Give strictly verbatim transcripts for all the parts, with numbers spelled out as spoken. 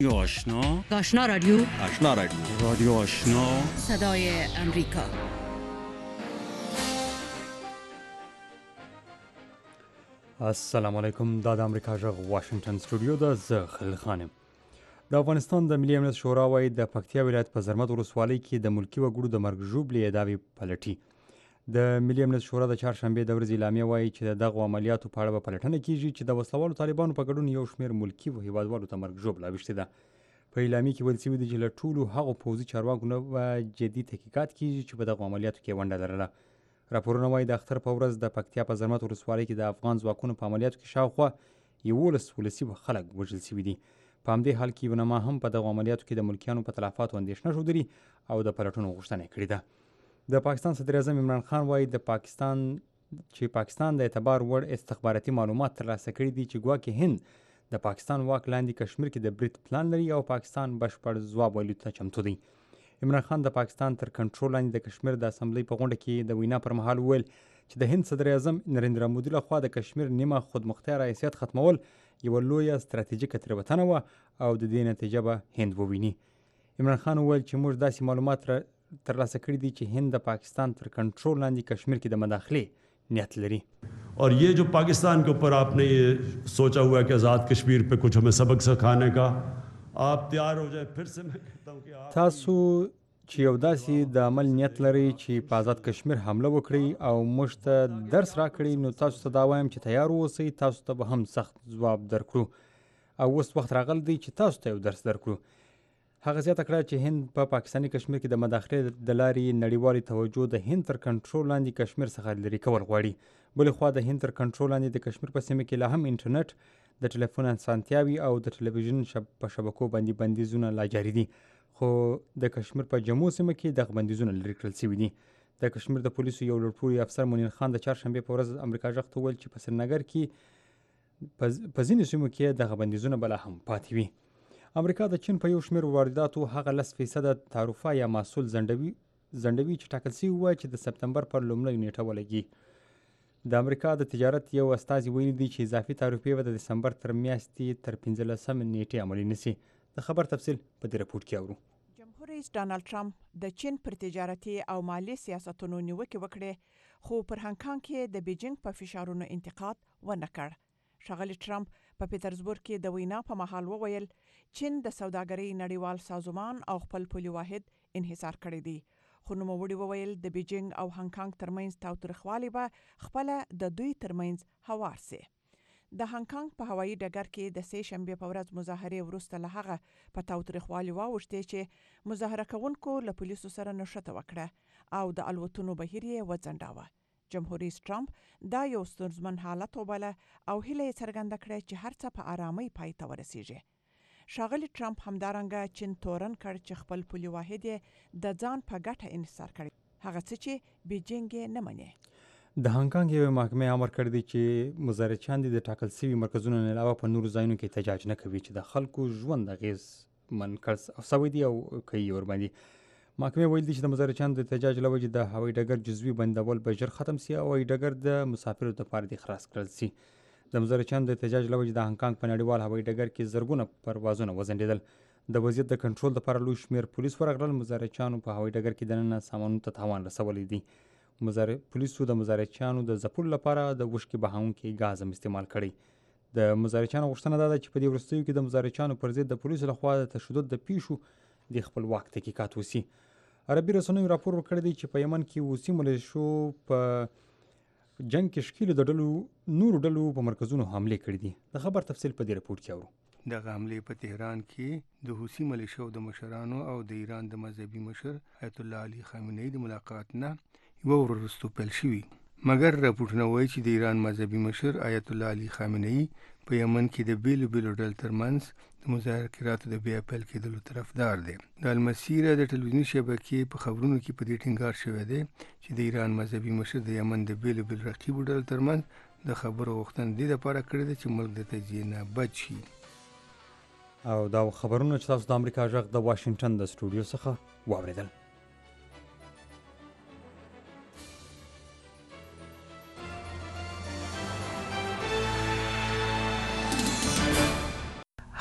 آشنا آشنا رادیو آشنا رادیو رادیو آشنا صدای امریکا. السلام علیکم. دا د امریکا غږ واشنگټن سټوډیو ده. زه خلیل خانم. د افغانستان د ملي امنیت شورا وايي د پکتیا ولایت په زرمت ولسوالۍ کې د ملکي وګړو د مرګ ژوبلې ادعاوې پلټي. د ملي امنیت شورا د چهارشنبې د ورځې اعلامیه وايي چې د دغو عملیاتو په اړه به پلټنه کیږي چې د وسلوالو طالبانو په ګډون یو شمېر ملکي هیوادوالو ته مرګ ژوبله اوښتې ده. په اعلامیه کې ویل شوي دي چې له ټولو هغو پوځي چارواکو نه به جدي تحقیقات کیږي چې په دغو عملیاتو کې ونډه لرله. راپورونه وايي د اختر په ورځ د پکتیا په زرمت ولسوالۍ کې د افغان ځواکونو په عملیاتو کې شاوخوا یولس ولسي خلک وژل شوي دي. په همدې حال کې یونما هم په دغو عملیاتو کې د ملکیانو په تلفاتو اندېښنه ښودلې او د پلټنو غوښتنه کړې ده. د پاکستان صدر اعظم عمران خان وايي د پاکستان چې پاکستان د اعتبار وړ استخباراتي معلومات ترلاسه کړي دي چې ګواکې هند د پاکستان واک لاندې کشمیر کې د برید پلان لري او پاکستان بشپړ ځواب ویلو ته چمتو دی. عمران خان د پاکستان تر کنټرول لاندې د کشمیر د اسمبلی په غونډه کې د وینا پر مهال وویل چې د هند صدر اعظم نریندرا مودي لخوا د کشمیر نیمه خودمختار حیثیت ختمول یوه لویه ستراتیژیکه تېروتنه وه او د دې نتیجه به هند وویني. عمران خان وویل چې موږ داسې معلومات ترلاسه کړي دي چې هند د پاکستان تر کنټرول لاندې کشمیر کې د مداخلې نیت لري. और ये जो पाकिस्तान के ऊपर आपने ये सोचा हुआ है कि आज़ाद कश्मीर पे कुछ हमें सबक सिखाने का, आप तैयार हो जाए. फिर से मैं कहता हूँ कि تاسو چې یو داسې د عمل نیت لرئ چې په آزاد کشمیر حمله وکړئ او موږ ته درس راکړئ، نو تاسو ته دا وایم چې تیار اوسئ، تاسو ته به هم سخت ځواب درکړو او اوس وخت راغلی دی چې تاسو ته یو درس درکړو. هغه زیاته کړه چې هند په پا پاکستاني کشمیر کې د مداخلې د لارې نړیوالې توجه د هند تر کنټرول لاندې کشمیر څخه لرې کول غواړي. بلې خوا د هند تر کنټرول لاندې د کشمیر په سیمه کې لا هم انټرنیټ، د ټلیفون اسانتیاوې او د ټلویزیون شب په شبکو باندې بندیزونه لا جاري دي، خو د کشمیر په جمو سیمه کې دغه بندیزونه لرې کړل شوي دي. د کشمیر د پولیسو یو لوړپوړي افسر مونین خان د چهارشنبې په ورځ امریکا غږ ته وویل چې په سرینګر کې په ځینو سیمو کې دغه بندیزونه به لا هم پاتې وي. امریکا د چین په یو شمېر وارداتو هغه لس فیصده تعرفه یا محصول ځنډوي ځنډوي چې ټاکل شوي وه چې د سپتمبر پر لومړۍ نیټه ولګي. د امریکا د تجارت یو استازي ویلي دی چې اضافي تعرفې به د دسمبر تر میاشتې تر پنځلسمې نیټې عملي نشي. د خبر تفصیل په دې رپورټ کې اورو. جمهور رئیس ډانلډ ټرمپ د چین پر تجارتي او مالي سیاستونو نیوکې وکړې، خو پر هانګ کانګ کې د بیجینګ په فشارونو انتقاد ونه کړ. ښاغلي ټرمپ په پیټرزبورګ کې د وینا په مهال وویل چین د سوداګرۍ نړیوال سازمان او خپل پولي واحد انحصار کړی دی، خو نوموړي وویل د بیجینګ او هانګ کانګ ترمنځ تاوتریخوالی به خپله د دوی ترمنځ هوار سي. د هانګ کانګ په هوایي ډګر کې د سې شنبې په ورځ مظاهرې وروسته له هغه په تاوتریخوالي واوښتې چې مظاهره کوونکو له پولیسو سره نښته وکړه او د الوتنو بهیر یې وځنډاوه. جمهور رئیس ټرمپ دا یو ستونزمن حالت وباله او هیله یې څرګنده کړه چې هر څه په آرامۍ پای ته ورسیږي. ښاغلي ټرمپ همدارنګه چین تورن کړ چې خپل پولي واحد یې د ځان په ګټه انحصار کړی، هغه څه چې بیجینګ یې نه مني. د هانګ کانګ یوې محکمې امر کړی دی چې مزارچیان د ټاکل شوي مرکزونو نه علاوه په نورو ځایونو کې احتجاج نه کوي چې د خلکو ژوند اغېزمن کړ شوی دی او کوي ورباندې. محکمې ویل دي چې د مزارچیانو د احتجاج له وجې د هوایي ډګر جزوي بندول به ژر ختم سي او هوایي ډګر د مسافرو لپاره دې خلاص کړل سي. د مزارچیانو د احتجاج له وجې د هانګ کانګ په نړیوال هوایي ډګر کې زرګونه پروازونه وځنډېدل. د وضعیت د کنټرول لپاره لوی شمېر پولیس ورغلل. مزارچیانو په هوایي ډګر کې دننه سامانونو ته تاوان رسولی دی. پولیسو د مزارچیانو د ځپلو لپاره د وشکې بهاونکي ګاز هم استعمال کړی. د مزارچیانو غوښتنه دا ده چې په دې وروستیو کې د مزارچیانو پر ضد د پولیسو لخوا د تشدد د پیښو د خپلواک تحقیقات وسي. عربي رسنیو راپور ورکړی دی چې په یمن کې روسي ملیشو په جنگ کې ښکېلو د ډلو نورو ډلو په مرکزونو حملې کړي دي. د خبر تفصیل په دې رپورټ کې اورو. دغه حملې په تهران کې د حوثي ملیشو د مشرانو او د ایران د مذهبي مشر آیت الله علي خامنه‌ای د ملاقات نه یوه ورځ وروسته پیل شوي، مګر راپورټونه وایي چې د ایران مذهبي مشر آیت الله علي خامنه‌ای په یمن کې د بیلو بیلو ډلو ترمنځ د مذاکراتو د بیا پیل کېدلو طرفدار دی. د المسیره د ټلویزیوني شبکې په خبرونو کې په دې ټینګار شوی دی چې د ایران مذهبي مشر د یمن د بیلو بیلو رقیبو ډلو ترمنځ د خبرو غوښتنه دې لپاره کړې ده چې ملک د تجزیې نه بچ شي. او دا خبرونه چې تاسو د امریکا غږ د واشنګټن د سټوډیو څخه واورېدل.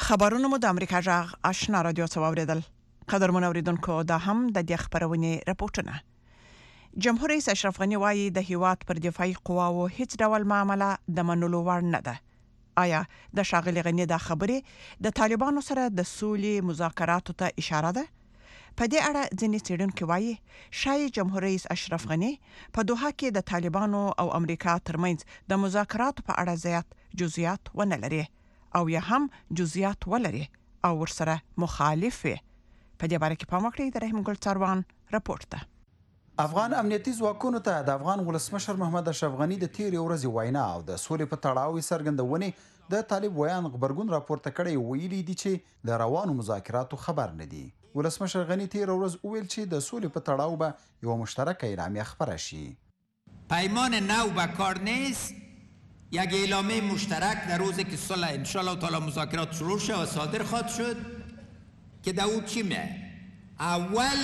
خبرونه مو د امریکا جغ آشنا رادیو څوریدل. قدر منوریدونکو دا هم د دې خبرونه راپورټونه. جمهور رئیس اشرف غنی وایي د هیواد پر دفاعي قواو هیڅ ډول معاملې د منلو وړ نه ده. آیا د شاغلي غنی دا خبره د طالبانو سره د سولې مذاکراتو ته اشاره ده؟ په دې اړه ځینې څېړونکي وایي شاید جمهور رئیس اشرف غنی په دوحه کې د طالبانو او امریکا ترمنځ د مذاکراتو په اړه زیات جزئیات ونه لري او یا هم جزئیات ولري او ورسره مخالف وي. په دې باره کې پام وکړئ. د رحیم ګل څاروان راپورټ ده. افغان امنیتي ځواکونو ته د افغان ولسمشر محمد اشرف غنی د تیرې ورځې وینا او د سولې په تړاو څرګندونې د طالب ویان خبرګون راپورته کړی ویلي دي چې د روانو مذاکراتو خبر نه دي. ولسمشر غنی تیره ورځ وویل چې د سولې په تړاو به یو مشترک اعلامیه خپره شي. پیمان نو به کار نیست. یک اعلامیه مشترک در روزی که صلح ان شاء الله تعالی مذاکرات شروع شد و صادر خواهد شد که در اون چی میه؟ اول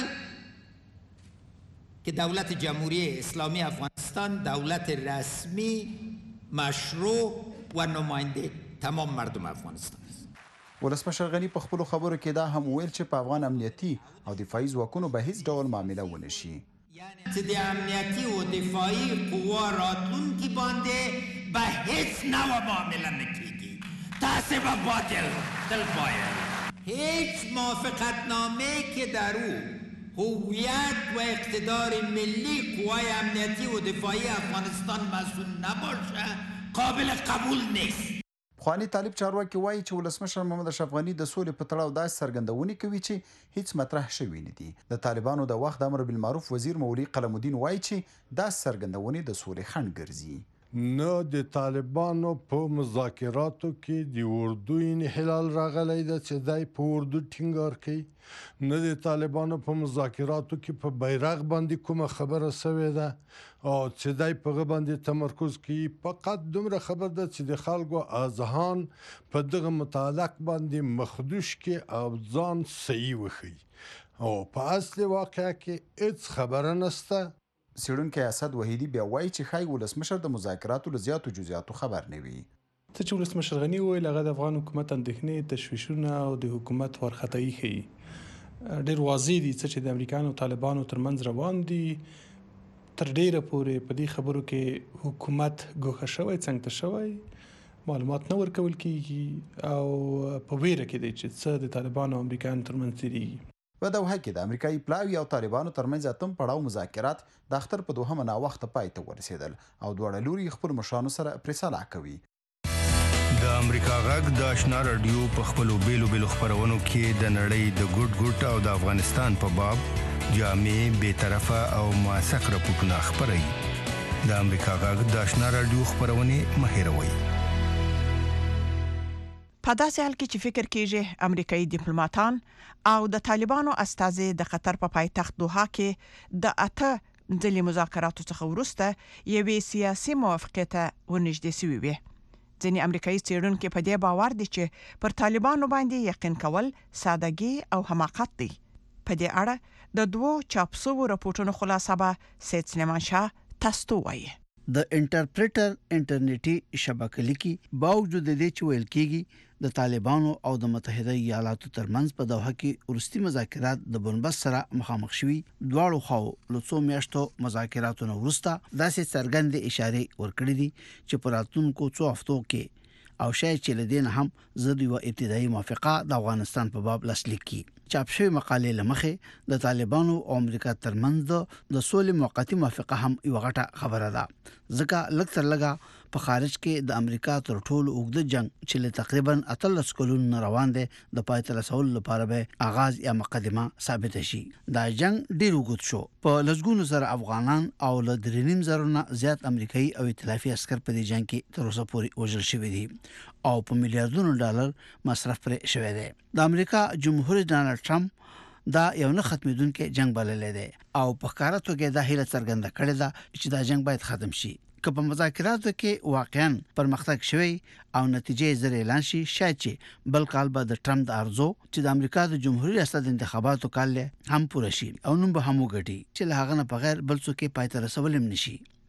که دولت جمهوری اسلامی افغانستان دولت رسمی مشروع و نماینده تمام مردم افغانستان است. ولسمشر غنی په خپل خبرو کې دا هم ویل چې په افغان امنیتي او دفاعي ځواکونو به هیڅ ډول معامله ونه شي. یعنی چې د امنیتي او دفاعي قوا راتلونکي باندې به هیڅ نوع معامله نکېږي. تاسو به باطل دل باید هیچ موافقتنامه که در او هویت و اقتدار ملی قوای امنیتی و دفاعی افغانستان مسئول نباشه قابل قبول نیست. خوانی طالب چارواکي وایي چې ولسمشر محمد اشرف غنی د سولې په تړاو داسې څرګندونې کوي چې هیڅ مطرح شوی نه دي. د طالبانو د وخت امر بالمعروف وزیر مولوي قلم الدین وایي چې داسې څرګندونې د سولې خنډ ګرځي. نه د طالبانو په مذاکراتو کې د اردو انحلال راغلی ده چې دای په اردو ټینګار کوي. نه د طالبانو په مذاکراتو کې په بیرغ باندې کومه خبره سوې ده او چې دای په غو باندې تمرکز کوي. فقط دومره خبر ده چې د خلکو اذهان په دغه متعلق باندې مخدوش کې او ځان صحیح وخی او په اصل واقع کې هیڅ خبره نشته. سیړونکي اسد وحیدی بیا وایي چې خای ولسمشر د مذاکراتو له زیاتو جزئیاتو خبر نه وي. ته چې ولسمشر غنی وویل هغه د افغان حکومت اندېښنې تشویشونه او د حکومت وارخطایي ښیي. ډېر واضح دي چې د امریکایانو او طالبانو ترمنځ روان دي. تر ډیره پورې په دې خبرو کې حکومت ګوښه شوی څنګه شوی معلومات نه ورکول کیږي او په ویره کې دی چې څه د طالبانو او امریکایانو ترمنځ تیریږي. په دوحه کې د امریکایي پلاوي او طالبانو ترمنځ اتم پړاو مذاکرات د اختر په دوهمه ناوخته پای ته ورسېدل او دواړه لوري خپل مشرانو سره پریساله کوي. د امریکا غږ د آشنا رادیو په خپلو بیلو بیلو خبرونو کې د نړۍ د ګوټ ګوټ او د افغانستان په باب جامع بې طرفه او موثق راپورټونه خپروي. د امریکا غږ د آشنا رادیو خبرونه مه هېروئ. په داسې حال کې چې فکر کېږي امریکایي ډیپلوماټان او د طالبانو استازي د قطر په پایتخت دوحه کې د اته ځلې مذاکراتو څخه وروسته یوې سیاسي موافقې ته ورنږدې شوي وي. ځینې امریکایي څېړونکي په دې باور دي چې پر طالبانو باندې یقین کول سادهګي او حماقت دی. په دې اړه د دوو چاپ شوو راپورټونو خلاصه به سید سلیمان شاه تاسو وایي. د انټرپریټر انټرنیټي شبکه لیکي باوجود د دې چې ویل کېږي د طالبانو او د متحده ایالاتو ترمنځ په دوحه کې ورستي مذاکرات د بنبست سره مخامخ شوي. دواړو خواو له څو میاشتو مذاکراتو نه وروسته داسې څرګندې اشارې ورکړې دي چې په راتلونکو څو هفتو کې او شاید چې لدین هم زه د یو ابتدایي موافقه د افغانستان په باب لاسلیک کی. چاپ شوی مقالې لمخې د طالبانو او امریکا ترمنځ د سولې موقتی موافقه هم یو غټه خبره ده. ځکه لږ تر لږه په خارج کې د امریکا تر ټولو اوږده جنگ چې له تقریبا اتلس کلونو روان دی د پای ته رسول لپاره به آغاز یا مقدمه ثابت شي. دا جنگ ډیر وګت شو. په لږګونو سره افغانان او له درې نیم زره نه زیات امریکایي او ائتلافي عسكر په دې جنگ کې تر اوسه پورې وژل شوي دي او په میلیارډونو ډالر مصرف پرې شوی دی. د امریکا جمهور رئیس ډانلډ ټرمپ دا یو نه ختمېدونکې جنگ بللی دی او په ښکاره توګه دا هیله څرګنده کړې ده چې دا جنگ باید ختم شي. که په مذاکراتو کې واقعا پرمختګ شوی او نتیجې زر اعلان شي شاید چې بل کال به د ټرمپ د ارزو چې د امریکا د جمهوریت ریاست انتخاباتو کال هم پوره شي او نوم به هم وګټي چې له هغه نه بغیر بل څه کې پای ته رسول هم نشي.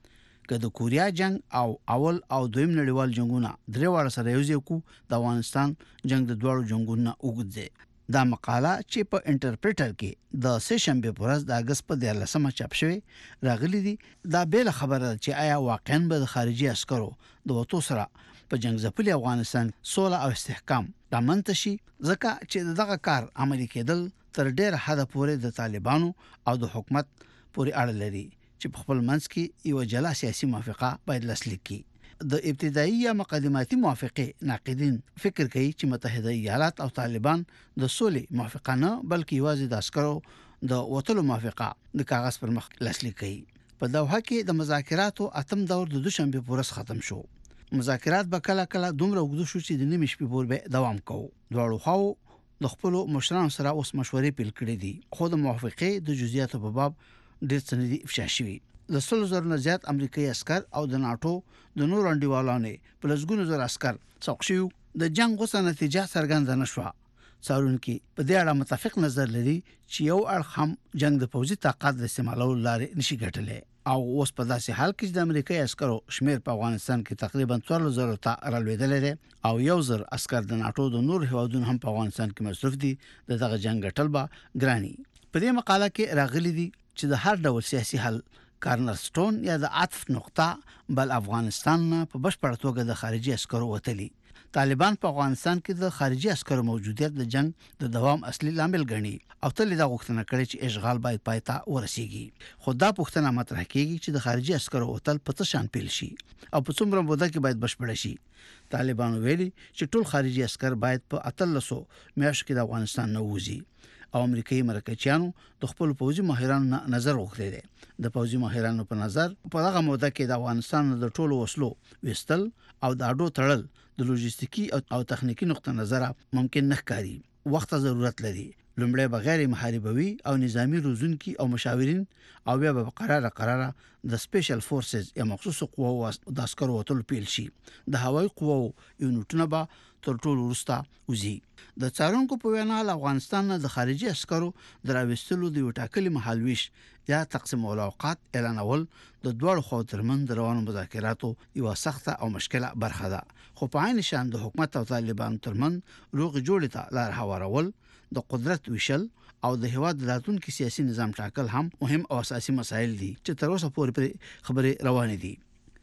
که د کوریا جنگ او اول او دویم نړیوال جنگونه درې واړه سره یوځای کو د افغانستان جنگ د دوړو جنگونو اوږد دی. دا مقاله چې په انټرپریټر کې د سه شنبه په ورځ د اگست په دیارلسمه چاپ شوی راغلی دی. دا بیل خبره چې آیا واقعا به د خارجي عسکرو د وټو سره په جنگ ځپلي افغانستان سوله او استحکام رامنځته شي، ځکه چې دغه کار عملي کېدل تر ډېر حده پورې د طالبانو او د حکومت پورې اړه لري چې په خپل منځ کې یو جلا سیاسي موافقه باید لاسلیک کړي. د ابتدایي یا مقدماتي موافقه ناقدین فکر کوي چې متحده ایالات او طالبان د سولې موافقه نه بلکې یوازې د عسکرو د وټلو موافقه د کاغذ پر مخ لاسلیک کړي. په دوحه کې د مذاکراتو اتم دور د دوشنبه په ورځ ختم شو. مذاکرات به کله کله دومره اوږد شو چې د نیمې شپې پورې دوام کوي. دواړو خواو د خپل مشرانو سره اوس مشورې پیل کړې دي، خو د موافقه د جزئیاتو په باب ډېر څه نه دي افشا شوي. د سلو زرو نه زیات امریکایي عسكر او د ناتو د نور انډیوالانو په لسګونو زر عسكر څوک شو. د جنگ غوسه نتیجه څرګنده نشوه. څارونکو په دې اړه متفق نظر لري چې یو اړخ هم جنگ د پوځي طاقت د استعمالولو لارې نشي ګټلای، او اوس په داسې حال کې د امریکایي عسکرو شمیر په افغانستان کې تقریبا څوارلس زره ته رالوېدلی دی، او یو زر عسكر د ناتو د نور هیوادونو هم په افغانستان کې مصروف دي. د دغه جنگ ګټل به ګراني. په دې مقاله کې راغلي دي چې د هر ډول سیاسي حل کارنرسټون یا د عطف نقطه بل افغانستان په بشپړ توګه د خارجي عسکرو وتلی. طالبان په افغانستان کې د خارجي عسکرو موجودیت د جنگ د دوام اصلي لامل ګڼي او تل دا غوښتنه کړې چې اشغال باید پایته ورسیږي. خو دا پوښتنه مطرح کیږي چې د خارجي عسکرو وتل په څه شان پیل شي او په څومره موده کې باید بشپړ شي. طالبان ویلي چې ټول خارجي عسكر باید په اتلسو میاشتو کې د افغانستان نه وځي، او امریکایي مرکچیانو د خپل پوځي ماهرانو نظر وکړي دي. د پوځي ماهرانو په نظر په هغه موده کې د افغانستان د ټولو وسلو وستل او د اډو تړل د لوجستیکي او تخنیکی نقطه نظر ممکن نه ښکاري. وخت ضرورت لري. لومړی بغیر محاربوي او نظامی روزونکي او مشاورین او بیا به قرار قراره د سپیشل فورسز یا مخصوص قواو د عسکرو وټل پیل شي. د هوایي قواو یونټونه به تر ټولو وروسته وځي. د څارونکو په وینا افغانستان د خارجي عسکرو دراوستلو د وټاکلي مهالويش یا تقسیم الاوقات اعلانول د دوړو خو ترمن روانو مذاکراتو یو سخته او مشکله برخه ده. خو په عین شان د حکومت او طالبان ترمن روغ جوړی ته لار هوارول، د قدرت وشل او د هواد راتلونکي سیاسي نظام ټاکل هم مهم او اساسي مسایل دي چې تر اوسه پورې خبرې روانې دي.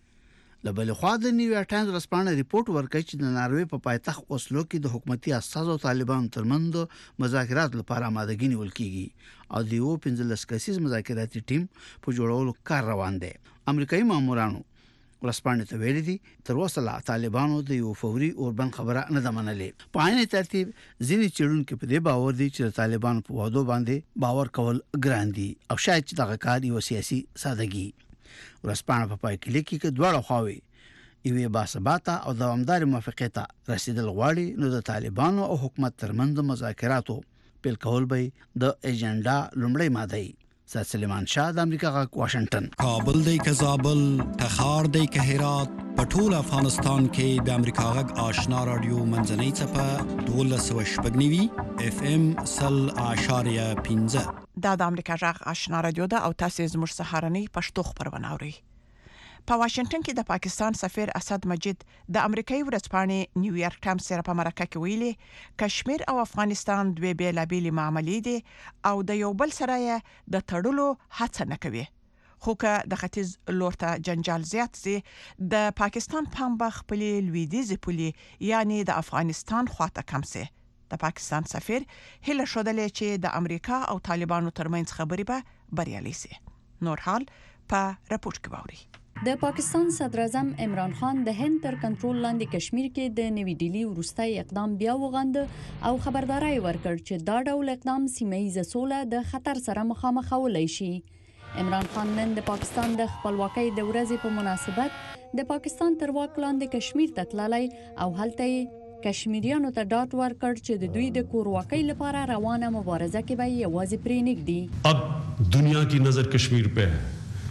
لبل خو د نیویارک ټایمز رسپانه ریپورت ورکړي چې د ناروې په پایتخت اوسلو کې د حکومتي اساسو طالبان ترمنځ مذاکرات لپاره آمادګي نیول کیږي او د یو پنځلس کسیز مذاکراتي ټیم په جوړولو کار روان دی. امریکایي مامورانو رسپانه ته ویلي دي تر اوسه لا طالبانو د یو فوري اوربن خبره نه ده منلې. په عین ترتیب ځینې چېرونکو په دې باور دي چې طالبان په وادو باندې باور کول ګران دي او شاید چې دغه کار یو سیاسي سادهګي. ورسپانه په پای کې لیکي چې دواړه خواوې یوې باثباته او دوامدار موافقې ته رسیدل غواړي، نو د طالبانو او حکومت ترمنځ مذاکراتو پیل کول به د ایجنډا لومړی ماده وي. سید سلیمان شاه د امریکا غږ واشنگټن. کابل دی که زابل، تخار دی که هرات، په ټول افغانستان کې د امریکا غږ آشنا رادیو منځنۍ څپه دولس سوه شپږ نوي اف ام سل اعشاریه پنځه. دا د امریکا غږ آشنا رادیو ده او تاسو زموږ سهارنۍ پښتو خبرونه اورئ. په واشنگټن کې د پاکستان سفیر اسد مجید د امریکایي ورځپاڼې نیویارک ټایمز سره په مرکه کې ویلي کشمیر او افغانستان دوه بیلابېل معاملې دي او د یو بل سره د تړلو هڅه نه کوي. خو که د ختیځ لور ته جنجال زیات سي د پاکستان پام به خپلې لویدیځې پولې یعنی د افغانستان خواته کم سي. د پاکستان سفیر هله شودلې چې د امریکا او طالبانو ترمنځ خبرې به بریالي سي. نور حال په راپورټ کې ووري. د پاکستان صدر اعظم عمران خان د هند تر کنټرول لاندې کشمیر کې د نوی ډیلی وروستي اقدام بیا وغند او خبرداري ورکړ چې دا ډول اقدام سیمه ییزه سوله د خطر سره مخامخولای شي. عمران خان نن د پاکستان د خپلواکۍ د ورځې په مناسبت د پاکستان تر واک لاندې کشمیر ته تللی او هلته کشمیریانو ته ډاډ ورکړ چې د دوی د کورواکۍ لپاره روانه مبارزه کې به یوازې پرې نږدي. अब दुनिया की नजर कश्मीर पे है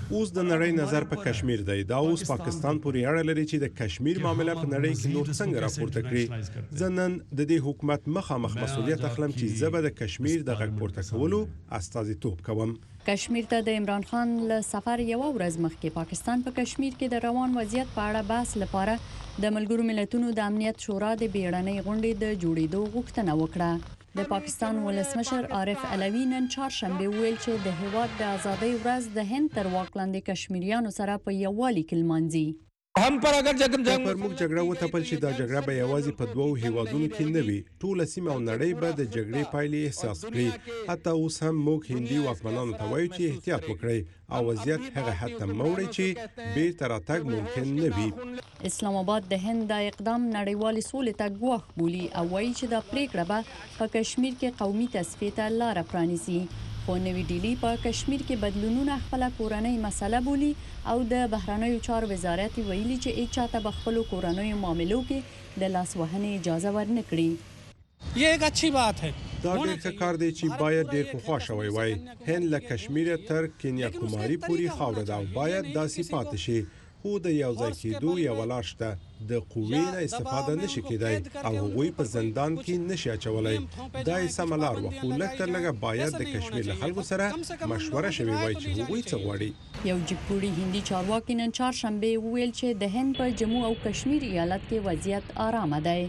اوس د نړۍ نظر په کشمیر دی. دا اوس پاکستان پورې اړه لري چې د کشمیر معاملې په نړۍ کې نور څنګه راپورته کړي. زه نن د دې حکومت مخامخ مسؤلیت اخلم چې زه به د کشمیر د غږ پورته کولو استازیتوب کوم. کشمیر ته د عمران خان له سفر یو ورځ مخکې پاکستان په پا کشمیر کې د روان وضعیت په اړه بحث لپاره د ملګرو ملتونو د امنیت شورا د بیړنۍ غونډې د جوړېدو غوښتنه وکړه. د پاکستان ولسمشر عارف علوي نن چهارشنبه ویل چې د هیواد د ازادۍ ورځ د هند تر واک لاندې کشمیریانو سره په یووالي کې لمانځي. هم پر اگر جګم جنگ پر موږ جګړه وتپل چې دا جګړه به یوازې په دوو هیوادونو کې نه وي. ټول سیمه او نړۍ به د جګړې پایلې احساس کړي. حتی اوس هم موږ هندي واکمنانو ته وایو چې احتیاط وکړي او وضعیت هغه حد ته موړي چې بیرته راتګ ممکن نه وي. اسلام آباد د هند د اقدام نړیوال سولې ته ګواښ بولي او وایي چې دا پریکړه به په کشمیر کې قومي تصفیه ته لار پرانیزي. خو نوی ډیلی په کشمیر کې بدلونونه خپل کورنۍ مسله بولي او د بهرنیو چارو وزارت ویلي چې هیڅ چاته به خپل کورنیو معاملو کې د لاس وهنې اجازه ورنکړي. یہ ایک اچھی بات ہے. دا ډېر ښه کار دی چې باید ډېر پخوا شوی وای. هند له کشمیر تر کینیا کوماری پورې خاوره ده او باید داسې پاتې شي. خو د یو ځای کېدو یو لار شته. د قوې نه استفاده نشي کېدای او هغوی په زندان کې نشي اچولای. دا یې سمه لار وه خو لږ تر لږه باید د کشمیر له خلکو سره مشوره شوې وای چې هغوی څه غواړي. یو جګپوړي هندي چارواکي نن چهارشنبه وویل چې د هند په جموں او کشمیر ایالت کې وضعیت آرامه دی.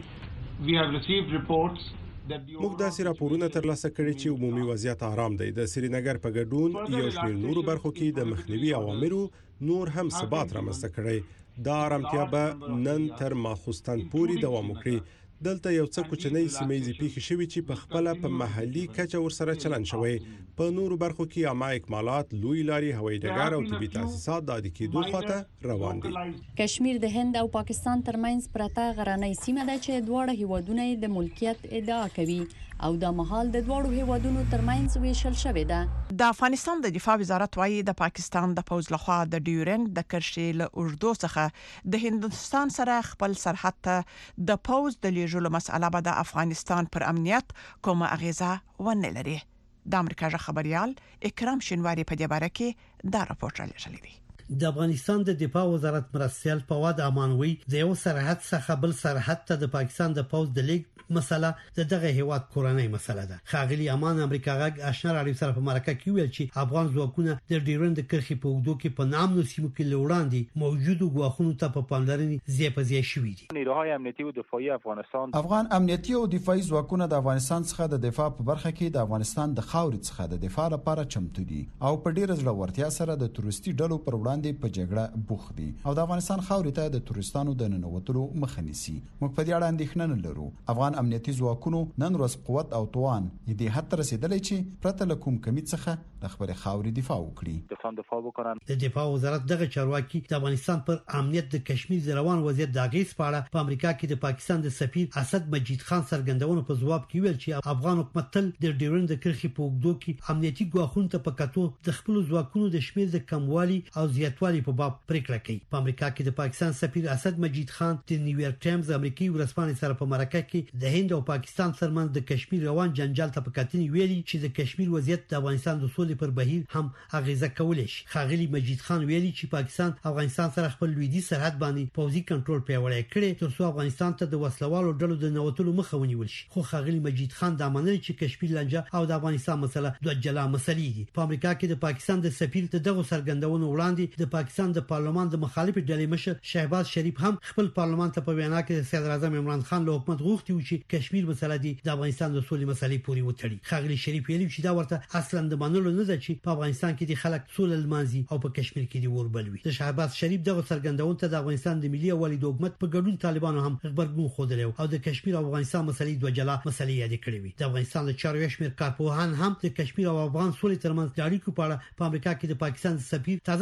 موږ داسې راپورونه ترلاسه کړي چې عمومي وضعیت آرام دی. د سرینګر په ګډون یو شمېر نورو برخو کې د مخنیوي اوامرو نور هم ثبات رامنځته کړی. دا آرامتیا به نن تر ماخوستن پورې دوام وکړي. دلته یو څه کوچنۍ سیمه پیښې شوي چې په خپل په محلي کچه ورسره چلن شوی. په نورو برخو کې عامه اکمالات، لوی لاري، هوایي ډګر او طبي تاسیسات د عادي کېدو خواته روان دي. کشمیر د هند او پاکستان ترمنځ پرته غرنۍ سیمه ده چې دواړه هیوادونه د ملکیت ادعا کوي او د مهال د دواړو هیوادونو ترمنځ ویشل شوې ده. د افغانستان د دفاع وزارت وايي د پاکستان د پوز لخوا د ډیورند د کرښې له اوږدو څخه د هندستان سره خپل سرحد ته د پوز د لیږلو مسأله به د افغانستان پر امنیت کومه اغیزه ونه لري. د امریکا ژغ خبريال اکرام شینواری په دې باره کې دا راپورټ رالیږلی دی. د افغانستان د دفاع وزارت مرستیال فواد امانوي د یو سرحد څخه بل سرحد ته د پاکستان د پوز د لیگ مسله د دغه هیواد کورنۍ مسله ده. خاغلی امان امریکا غږ آشنا راډیو سره په مرکه کې ویل چې افغان ځواکونه د ډیورند کرښې په اوږدو کې په نامنو سیمو کې لوړاندې موجودو ګواښونو ته په پاملرنې زیات زیات شوي دي. نیروهای امنیتی و دفاعی افغانستان افغان امنیتي او دفاعي ځواکونه د افغانستان څخه د دفاع په برخه کې د افغانستان د خاورې څخه د دفاع لپاره چمتو دي او په ډیر ځلورتیا سره د تروریستي ډلو پر وړاندې په جګړه بوخت دي او د افغانستان خاورې ته د تروریستانو د ننوتلو مخه نیسي. موږ په دې اړه اندېښنه نه لرو. افغان امنیتي ځواکونه نن ورځ قوت او توان دې حتی رسیدلی چې پرته له کوم کمی څخه د خپل خاورې دفاع وکړي. دفاع وکړي. د دفاع وزارت دغه چارواکي د افغانستان پر امنیت د کشمیر د روان وضعیت د اغیز په اړه په امریکا کې د پاکستان د سفیر اسد مجید خان څرګندونو په ځواب کې ویل چې افغان حکومت تل د ډیورند کرښې په اوږدو کې امنیتي ګواښونو ته په کتو د خپل ځواکونو د شمیر د کموالي او زیاتوالي په باب پریکړه کوي. په امریکا کې د پاکستان سفیر اسد مجید خان د نیویارک ټایمز امریکایي ورځپاڼې سره په مرکه کې د هند او پاکستان ترمنځ د کشمیر روان جنجال ته په کتنې ویلي چې د کشمیر وضعیت د افغانستان د سولې پر بهیر هم اغیزه کولای شي. خاغلی مجید خان ویلي چې پاکستان افغانستان سره خپل لویدي سرحد باندې پوځي کنټرول پیاوړی کړي ترڅو افغانستان ته د وسلوالو ډلو د نوتلو مخه ونیول شي. خو خاغلی مجید خان دا منل چې کشمیر لنجه او د افغانستان مسله دوه جلا مسلې دي. په امریکا کې د پاکستان د سفیر ته دغه څرګندونو وړاندې د پاکستان د پارلمان د مخالف ډلې مشر شهباز شریف هم خپل پارلمان ته په وینا کې د صدر اعظم عمران خان له حکومت غوښتي و چې کشمیر مسله دی د افغانستان د سولې مسلې پورې وتړي. خاغلی شریف ویلي چې دا ورته اصلا د منلو نه ده چې په افغانستان کې د خلک سولې لمانځي او په کشمیر کې د وربلوي. د شهباز شریف دغه څرګندونه ته د افغانستان د ملي یووالي د حکومت په ګډون طالبانو هم خبرګون خوده او د کشمیر او افغانستان مسلې دوه جلا مسلې یاد کړې وي. د افغانستان د چارو شمیر کارپوهان هم د کشمیر او افغان سولې ترمنځ د اړیکو په اړه په امریکا کې د پاکستان سفیر تازه څرګندونه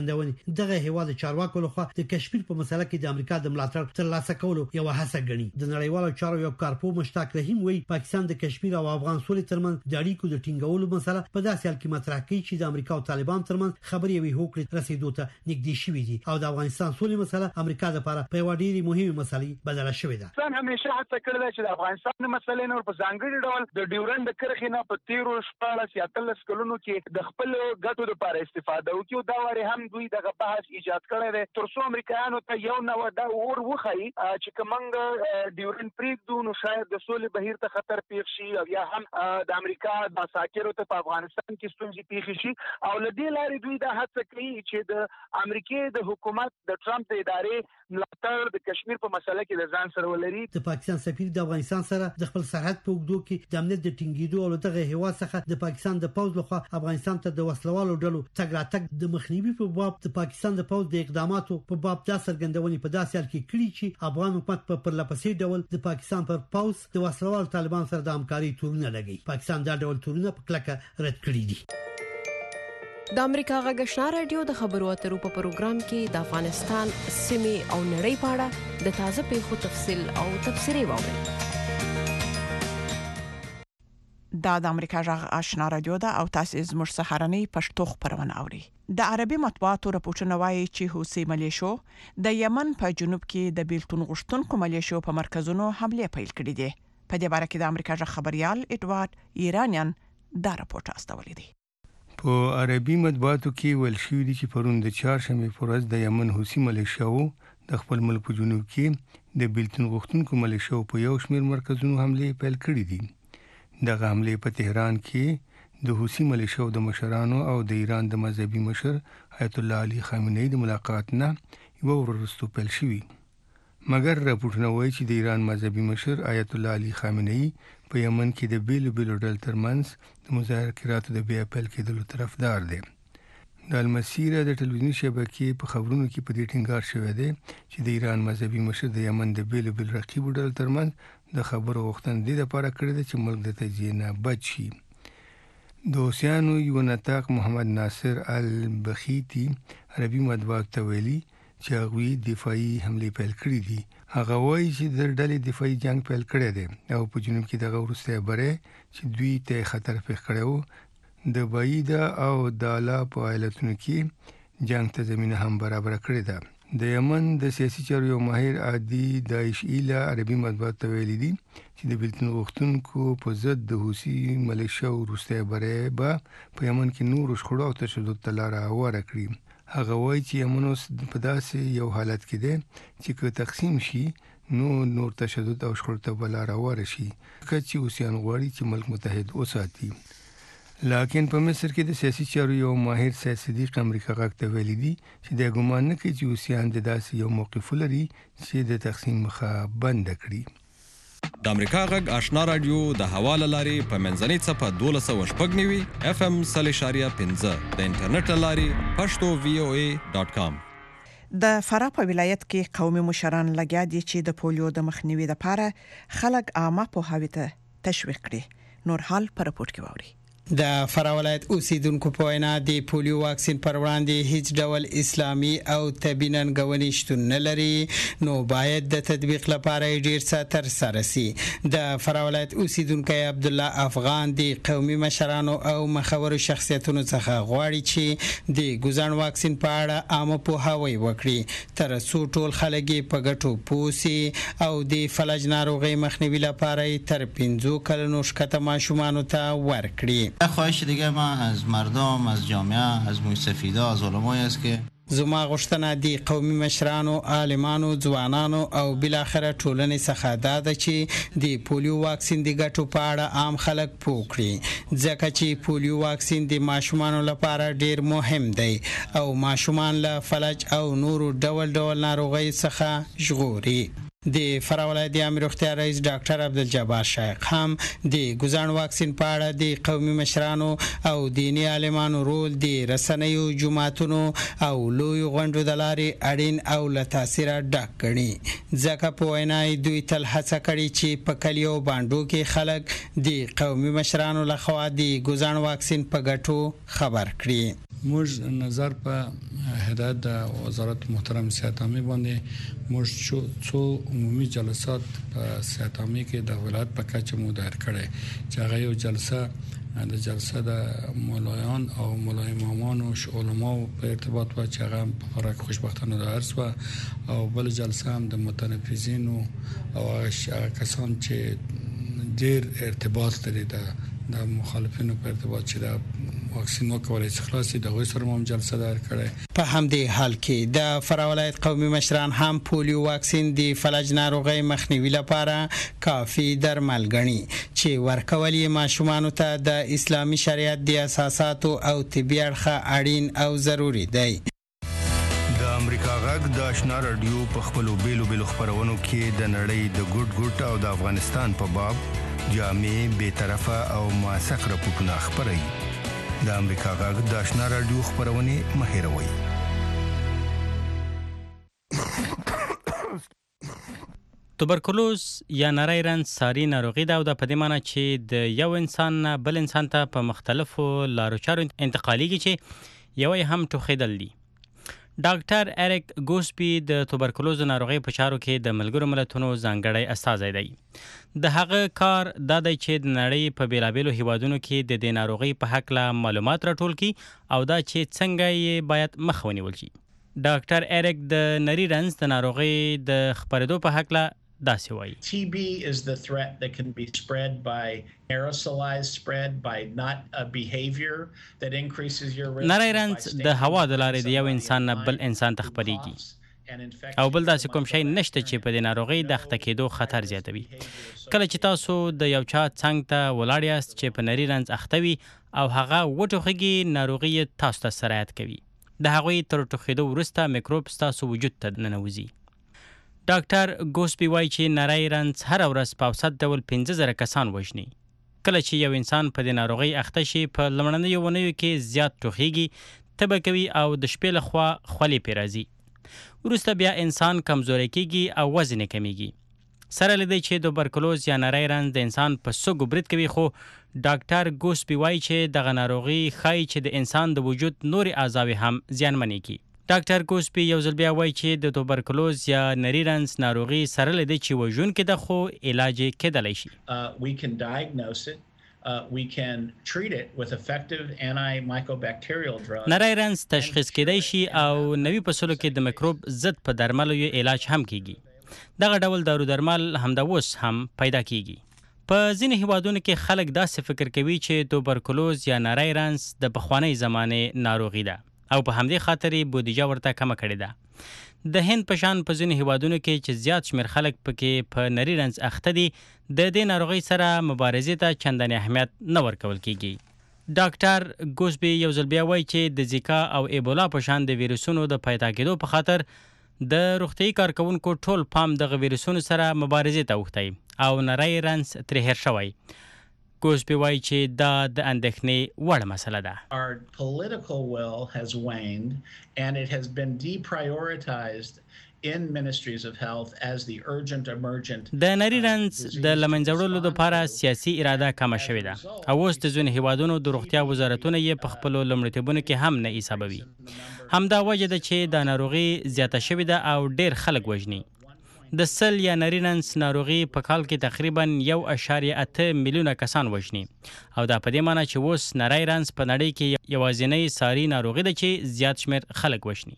سرګندونې دغه هیواد چارواکو لخوا د کشمیر په مسله کې د امریکا د ملاتړ ترلاسه کولو یو هڅه ګڼي. د نړیوالو چارو یو کارپو مشتاق رحیم وایي پاکستان د کشمیر او افغان سولې ترمنځ د اړیکو د ټینګولو مسله په داسې حال کې مطرح کوي چې د امریکا او طالبان ترمنځ خبرې وي هوکړې رسیدو ته نږدې شوې دي او د افغانستان سولې مسله امریکا لپاره په یوه ډېرې مهمه مسلې بدله شوې ده. افغانستان همیشه هڅه کړې ده چې د افغانستان مسلې نور په ځانګړي ډول د ډیورند کرښې نه په تیرو شپاړس یا اتلس کلونو کې د خپل ګټو لپاره استفاده وکړي. دا وری هم دوی دغه بحث ایجاد کړی دی تر څو امریکایانو ته یو نو دا اور وخی چې کومنګ ډیورند پریږدو نو شاید د سولې بهیر ته خطر پیښ شي او یا هم د امریکا د مساکرو ته په افغانستان کې ستونزې پیښ شي او لدې لارې دوی دا هڅه کوي چې د امریکای د حکومت د ټرمپ د ادارې ملاتړ د کشمیر په مسله کې د ځان سره ولري. د پاکستان سفیر د افغانستان سره د خپل سرحد په اوږدو کې د امنیت د ټینګېدو او دغه هیواد څخه د پاکستان د پوځ لخوا افغانستان ته د وسلوالو ډلو تګ راتګ د مخنیوي په باب د پاکستان د پوځ د اقداماتو په باب د سرګندونې په داسې حال کې کړي چې افغان حکومت په پرلپسې ډول د پاکستان پر پوځ د وسلوالو طالبان سره د همکاري تورونه لګي. پاکستان دا ډول تورونه په کلکه رد کړي دي. د امریکا غږ آشنا رادیو د خبرو اترو په پروګرام کې د افغانستان سیمې او نړۍ په اړه د تازه پیښو تفصیل او تبصرې واورئ. دا د امریکا غږ آشنا رادیو ده او تاسو زموږ سهارنۍ پښتو خبرونه اورئ. د عربي مطبوعاتو راپورټونه وايي چې حوثي ملیشو د یمن په جنوب کې د بیلتون غشتونکو ملیشو په مرکزونو حمله پیل کړې ده. په دې باره کې د امریکا غږ خبريال اډوارد ایرانیان دا راپورټ استولی دی. په عربي مطبوعاتو کې ویل شوي دي چې پرون د چهارشنبې په ورځ د یمن حوثي ملیشیاو د خپل ملک په جنوب کې د بیلتون غوښتونکو ملیشیاو په یو شمېر مرکزونو حملې پیل کړې دي. دغه حملې په تهران کې د حوثي ملیشیاو د مشرانو او د ایران د مذهبي مشر آیت الله علي خامنه‌ای د ملاقات نه یو ورځ وروسته پیل شوي. مګر راپورټونه وایي چې د ایران مذهبي مشر آیت الله علي خامنه‌ای په یمن کې د بیلو بیلو ډلو ترمنځ د مذاکراتو د بیا پیل کېدلو طرفدار دی. د المسیره د ټلویزیوني شبکې په خبرونو کې په دې ټینګار شوی دی چې د ایران مذهبي مشر د یمن د بیلو بیلو رقیبو ډلو ترمنځ د خبرو غوښتنه دې لپاره کړې ده چې ملک د تجزیې نه بچ شي. د حوثیانو یو نطاق محمد ناصر البخیتی عربي مطبوعاتو ته ویلي چې هغوی دفاعي حملې پیل کړې دي. هغه وایي چې د ډلې دفاعي جنگ پیل کړی دی او په جنوب کې دغه وروستی بری چې دوی ته خطر پیښ کړی و د بعیده او دالا په ایالتونو کې جنگ ته زمینه هم برابر کړې ده. د یمن د سیاسي چارو یو ماهر عادي داعش ایله عربي مطبوعاتو ته ویلي دي چې د بیلتون غوښتونکو په ضد د حوثي ملیشیاو وروستی بری به په یمن کې نورو شخړو او تشدد ته لاره هواره کړي. هغه وایي چې یمن اوس په داسې یو حالت کې دی چې که تقسیم شي نو نور تشدد او شخړو ته به لاره هواره شي که چې حوثیان غواړي چې ملک متحد وساتي. لکن په مصر کې د سیاسي چارو یو ماهر سید صدیق امریکا غږ ته ویلي دي چې د ګومان نه کوي چې حوثیان د داسې یو موقف لري چې د تقسیم مخه بند کړي. د امریکا غږ آشنا رادیو د حواله لاري په منځنۍ صفه دولس سوه شپږ نوي اف ام صلی شاریه پنځه د انټرنیټ لاري پښتو وی او ای ډاٹ کام. د فراه په ولایت کې قومي مشران لګیا دي چې د پولیو د مخنیوي لپاره خلک عامه پوهاوي ته تشویق کړي. نور حال پر راپورټ کې واوري. د فراه ولایت اوسیدونکو په وینا د پولیو واکسین پر وړاندې هیڅ ډول اسلامي او طبي ننګونې شتون نه لري نو باید د تطبیق لپاره ډیر څه تر سره شي. د فراه ولایت اوسیدونکو عبد الله افغان د قومي مشرانو او مخورو شخصیتونو څخه غواړي چې د ګوزان واکسین په اړه عامه پوهاوی وکړي تر څو ټول خلک په ګټو پوسي او د فلج ناروغي مخنیوي لپاره تر پنځو کلونو شکته ماشومانو ته ورکړي. خواهش دیگه من از مردم، از جامعه، از محیط سفیده، از علمای است که زما غوښتنه د قومي مشرانو، عالمانو، ځوانانو او بلاخره ټولنې څخه دا ده چې د پولیو واکسین د ګټو په اړه عام خلک پوه کړي ځکه چې پولیو واکسین د ماشومانو لپاره ډیر مهم دی او ماشومان له فلج او نورو ډول ډول ناروغۍ څخه ژغوري. د فراه ولایت د عامه روغتیا رئیس ډاکټر عبدالجبار شیخ هم د ګوزان واکسین په اړه د قومي مشرانو او دینی عالمانو رول د رسنیو، جماعتونو او لوی غونډو د لارې اړین او له تاثیره ډک ګڼي ځکه په وینا دوی تل هڅه کړې چې په کلیو باندو کې خلک د قومي مشرانو لخوا د ګوزان واکسین په ګټو خبر کړي. موږ نظر په هدایت د وزارت محترم صحت عامه باندې موږ څو عمومي جلسات په صحت عامه کې د ولایت په کچه مو دایر کړي چې هغه یو جلسه د جلسه د مولایان او مولای امامان او علماء په ارتباط و چې هغه په فرق خوشبختانه دایر شو او بل جلسه هم د متنفذین او هغه کسان چې ډیر ارتباط لري د مخالفینو په ارتباط چې د واکسین وکولای شي خلاصي د غوي سره هم جلسه دایر کړي. په همدې حال کې د فراه ولایت قومي مشران هم پولیو واکسین د فلج ناروغۍ مخنیوي لپاره کافي درمل غني چې ورکول یې ماشومان ته د اسلامي شریعت د اساساتو او طبي اړخ اړین او ضروری دی. د امریکا غږ د آشنا رادیو په خپلو بیلو بیلو خبرونو کې د نړۍ د ګډ ګډ او د افغانستان په باب جامع بے طرفه او موثق راپورټونه خبري. د امریکا غږ د آشنا رادیو خبرونه مهیروي. توبرکلوز یا نری رنځ ساري ناروغي ده او د پدې معنی چې د یو انسان بل انسان ته په مختلفو لارو چارو انتقاليږي چې یو هم ټوخیدل دي. ډاکټر اریک ګوسپی د توبرکلوز ناروغي په چارو کې د ملګرو ملتونو ځانګړی استازی دی. د هغه کار دا دی چې د نړۍ په بیلابیلو هیوادونو کې د دې ناروغي په حق لا معلومات راټول کړي او دا چې څنګه یې باید مخه ونیول شي. ډاکټر اریک د نری رنځ د ناروغي د خبرېدو په حق لا داسې وایي. T B is the threat that can be spread by aerosolized spread by not a behavior that increases your risk. نری رنځ د هوا د لارې د یو انسان نه بل انسان ته خپرېږي او بل داسې کوم شی نشته چې په دې ناروغي د اخته کېدو خطر زیاتوي. کله چې تاسو د یو چا څنګ ته ولاړ یاست چې په نری رنځ اخته وي او هغه وټوخېږي ناروغي تاسو ته سرایت کوي. د هغوی تر ټوخېدو وروسته میکروب ستاسو وجود ته ننوځي. ډاکټر ګوسپی وایي چې نری رنځ هر ورځ په اوسط ډول پنځه زره کسان وژني. کله چې یو انسان په دې ناروغي اخته شي په لومړنیو اونیو کې زیات ټوخېږي، تبه کوي او د شپې لخوا خولې پرې راځي. وروسته بیا انسان کمزوری کېږي او وزن یې کمیږي. سره له دې چې توبرکلوز یا نری رنځ د انسان په سږو برید کوي، خو ډاکټر ګوسپی وایي چې دغه ناروغي ښایي چې د انسان د وجود نورې اعضاوې هم زیانمنې کړي. ډاکټر ګوسپی یو ځل بیا وایي چې د توبرکلوز یا نری رنځ ناروغي سره له دې چې وژونکې ده خو علاج یې کېدلی شي. We can diagnose it. Uh, we can treat it with effective antimicrobial drugs. نری رنځ تشخیص کېدای شي او نوي فصلو کې د میکروب ضد په درملو یې علاج هم کیږي. دغه ډول دارو درمل همدا اوس هم پیدا کیږي. په ځینې هیوادونو کې خلک داسې فکر کوي چې توبرکلوز یا نری رنځ د پخوانۍ زمانې ناروغي ده او په همدې خاطر یې بودیجه ورته کمه کړې ده. د هند په شان په ځینو هیوادونو کې چې زیات شمېر خلک پکې په نری رنځ اخته دي، د دې ناروغۍ سره مبارزې ته چندانې اهمیت نه ورکول کیږي. ډاکټر ګوسبي یو ځل بیا وایي چې د زیکا او ایبولا په شان د ویروسونو د پیدا کېدو په خاطر د روغتیايي کارکونکو ټول پام دغه ویروسونو سره مبارزې ته اوښتی او نری رنځ ترې هېر شوی. ګوسبي وایي چې دا د اندېښنې وړ مسله ده. Our political will has waned and it has been deprioritized in ministries of health as the urgent emergent. د نری رنځ د لمنځه وړلو لپاره سیاسي اراده کمه شوې ده او اوس د ځینو هیوادونو د روغتیا وزارتونه یې په خپلو لومړیتوبونو کې هم نه حسابوي. همدا وجه ده چې دا ناروغي زیاته شوې ده او ډېر خلک وژني. د سل یا نری رنځ ناروغي په کال کې تقریبا یو اعشاریه اته میلیونه کسان وژني او دا په دې معنی چې اوس نری رنځ په نړۍ کې یوازینۍ ساري ناروغي ده چې زیات شمېر خلک وژني.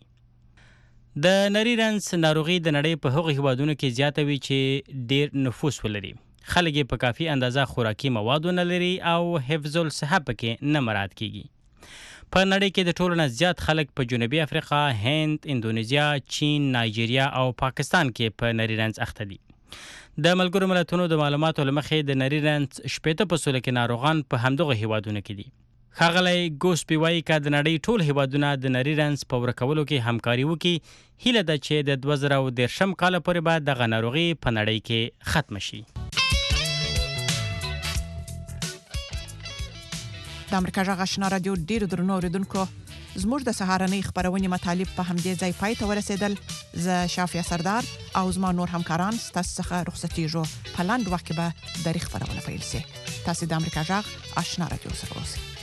د نری رنځ ناروغي د نړۍ په هغو هیوادونو کې زیاته وي چې ډېر نفوس ولري. خلک یې په کافي اندازه خوراکي مواد ونه لري او حفظ الصحه پکې نه مراعات کیږي. په نړۍ کې د ټولو نه زیات خلک په جنوبي افریقا، هند، اندونیزیا، چین، نایجیریا او پاکستان کې په نری رنځ اخته دي. د ملګرو ملتونو د معلوماتو له مخې د نری رنځ شپېته په سلو کې ناروغان په همدغه هیوادونو کې دي. ښاغلی ګوسپي وایي که د نړۍ ټول هیوادونه د نری رنځ په ورکولو کې همکاري وکړي، هیله ده چې د دوه زره دېرشم کاله پورې به دغه ناروغي په نړۍ کې ختمه شي. د امریکا غږ آشنا رادیو ډیرو درنو اوریدونکو، زموږ د سهارنۍ خبرونې مطالب په همدې ځای پای ته ورسېدل. زه شافیا سردار او زما نور همکاران ستاسو څخه رخصتېږو. په لاندې وخت کې به درې خبرونه پیل شي. تاسو د امریکا غږ آشنا رادیو سره اوسئ.